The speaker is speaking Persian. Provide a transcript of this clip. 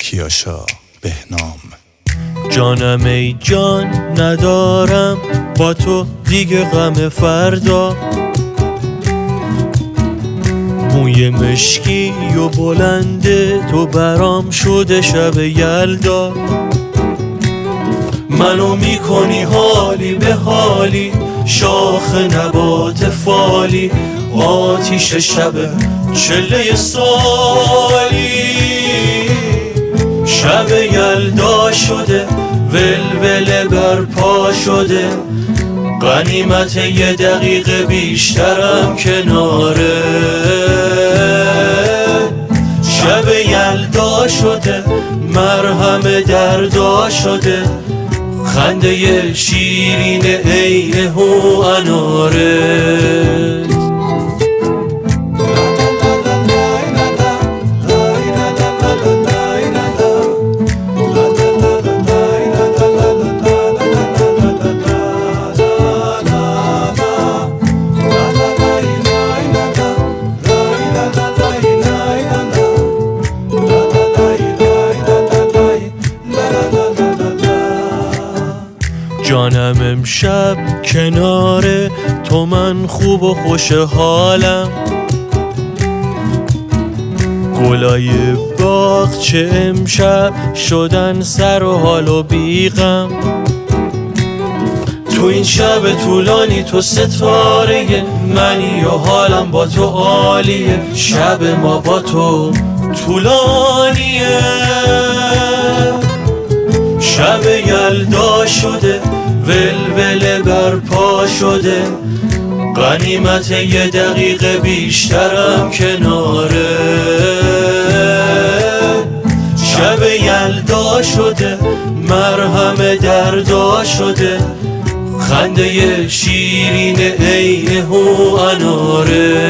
کیاشا بهنام. جانم ای جان ندارم با تو دیگه غم فردا، موی مشکی و بلنده تو برام شده شب یلدا. منو میکنی حالی به حالی، شاخ نبات فالی، آتیش شب چله سالی. شب یلدا شده ولوله برپا شده، غنیمت یه دقیقه بیشترم کناره. شب یلدا شده مرهم دردا شده، خنده شیرین عین هو اناره. جانم امشب کنار تو من خوب و خوشحالم، گلای باغ چه امشب شدن سر و حال و بیغم. تو این شب طولانی تو ستاره منی و حالم با تو عالیه، شب ما با تو طولانیه. شب یلدا شده ولوله برپا شده، غنیمت یه دقیقه بیشترم کناره. شب یلدا شده مرهم دردا شده، خنده شیرین عین هو اناره.